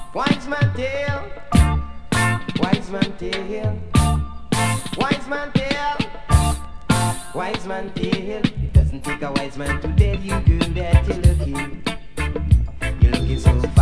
Wise man tale, wise man tale, wise man tale, wise man tale. It doesn't take a wise man to tell you, girl, that you're looking so fine.